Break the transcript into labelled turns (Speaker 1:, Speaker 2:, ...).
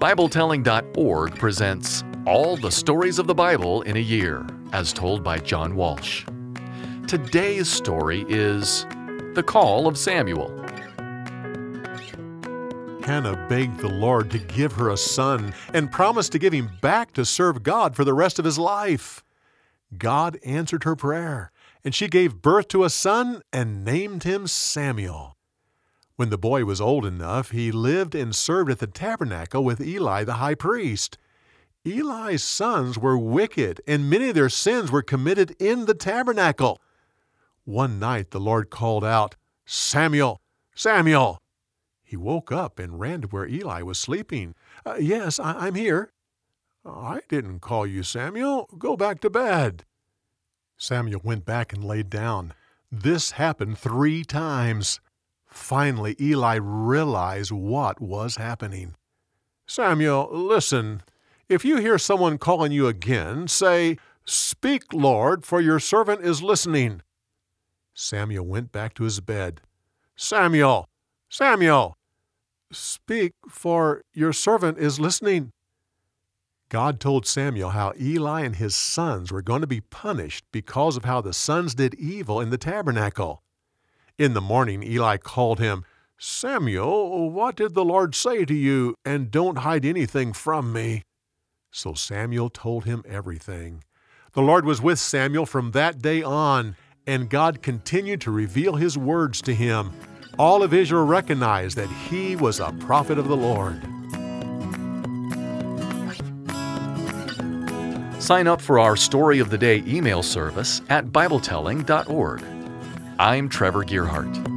Speaker 1: BibleTelling.org presents All the Stories of the Bible in a Year, as told by John Walsh. Today's story is The Call of Samuel.
Speaker 2: Hannah begged the Lord to give her a son and promised to give him back to serve God for the rest of his life. God answered her prayer, and she gave birth to a son and named him Samuel. When the boy was old enough, he lived and served at the tabernacle with Eli the high priest. Eli's sons were wicked, and many of their sins were committed in the tabernacle. One night the Lord called out, "Samuel, Samuel!" He woke up and ran to where Eli was sleeping. Yes, I'm here." "I didn't call you, Samuel. Go back to bed." Samuel went back and laid down. This happened 3 times. Finally, Eli realized what was happening. "Samuel, listen. If you hear someone calling you again, say, 'Speak, Lord, for your servant is listening.'" Samuel went back to his bed. "Samuel, Samuel, speak, for your servant is listening." God told Samuel how Eli and his sons were going to be punished because of how the sons did evil in the tabernacle. In the morning, Eli called him, "Samuel, what did the Lord say to you? And don't hide anything from me." So Samuel told him everything. The Lord was with Samuel from that day on, and God continued to reveal his words to him. All of Israel recognized that he was a prophet of the Lord.
Speaker 1: Sign up for our Story of the Day email service at BibleTelling.org. I'm Trevor Gearhart.